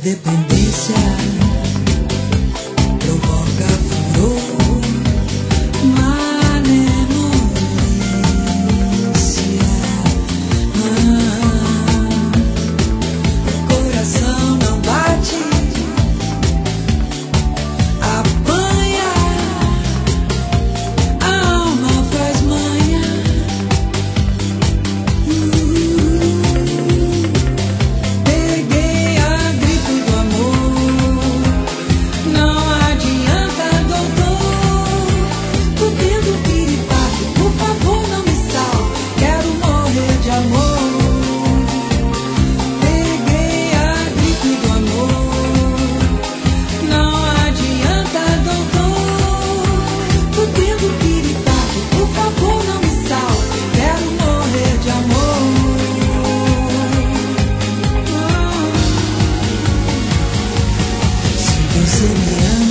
dependência provoca furor, malemolência. O coração não bate, apanha, a alma faz manha. Peguei a gripe do amor, não adianta, doutor. Tô tendo piripaque, por favor não me salve, quero morrer de amor. Peguei a gripe do amor, não adianta, doutor. Tô tendo piripaque, por favor não me salve, quero morrer de amor. Se você me ama,